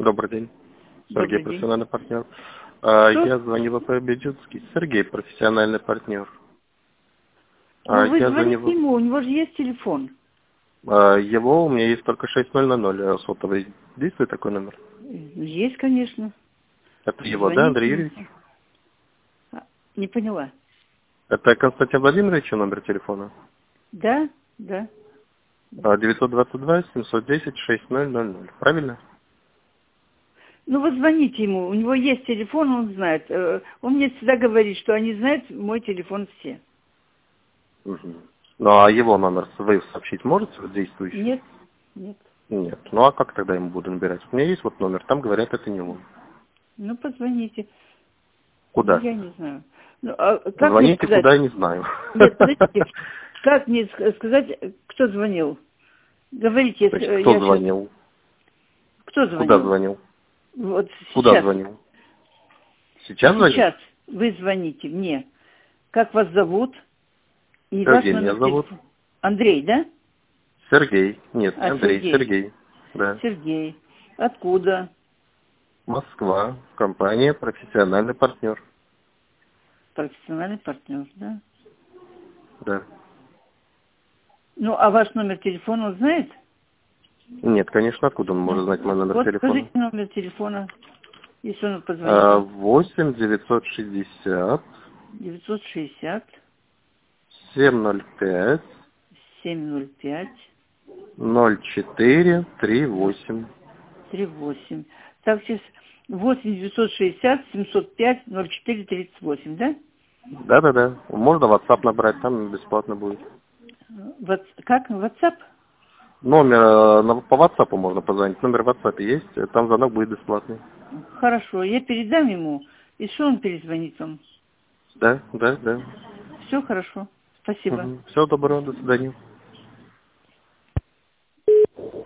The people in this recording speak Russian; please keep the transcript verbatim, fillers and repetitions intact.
Добрый день. Добрый Сергей, день. профессиональный партнер. А, Что? Я звоню в Беджутский. Сергей, профессиональный партнер. А, Ну, вы Я звоните звоню... ему, у него же есть телефон. а, Его у меня есть только шесть ноль ноль ноль а сотовый. Действует такой номер? Есть, конечно. Это его, да, Звоните Андрей ему. Юрьевич? А, Не поняла. Это Константин Владимирович номер телефона? Да, да. А, девятьсот двадцать два семьсот десять шесть ноль ноль ноль. Правильно? Ну, вы звоните ему, у него есть телефон, он знает. Э, Он мне всегда говорит, что они знают мой телефон все. Мгм. Ну, а его номер вы сообщить можете, вот действующий? Нет, нет. Нет. Ну, а как тогда ему буду набирать? У меня есть вот номер, там говорят, это не он. Ну, позвоните. Ну, Куда? я не знаю. Ну, а как мне Звоните сказать? куда, я не знаю. Нет, подождите. Как мне ск- сказать, кто звонил? Говорите, То есть, э, кто я сейчас... звонил? Кто Куда звонил? звонил? Вот Куда сейчас. звонил? Сейчас звонил? Сейчас вы звоните мне. Как вас зовут? И ваш Сергей меня номер зовут. телефона. Андрей, да? Сергей. Нет, не А, Андрей, Сергей. Сергей. Да. Сергей. Откуда? Москва. Компания «Профессиональный партнер». Профессиональный партнер, да? Да. Ну, а ваш номер телефона он знает? Нет, конечно, откуда он может Ну, знать мой номер вот телефона? скажите номер телефона, если он позвонит А, вам. восемь девятьсот шестьдесят девятьсот шестьдесят семь ноль пять семь ноль пять ноль четыре три восемь. три восемь. Так, сейчас восемь девятьсот шестьдесят семьсот пять ноль четыре тридцать восемь, да? Да-да-да. Можно WhatsApp набрать, там бесплатно будет. Вот как? WhatsApp? Номер э, на- по WhatsApp можно позвонить. Номер в WhatsApp есть, э, там звонок будет бесплатный. Хорошо, я передам ему, и что он перезвонит вам. Да, да, да. Все хорошо. Спасибо. Угу. Всего доброго, до свидания.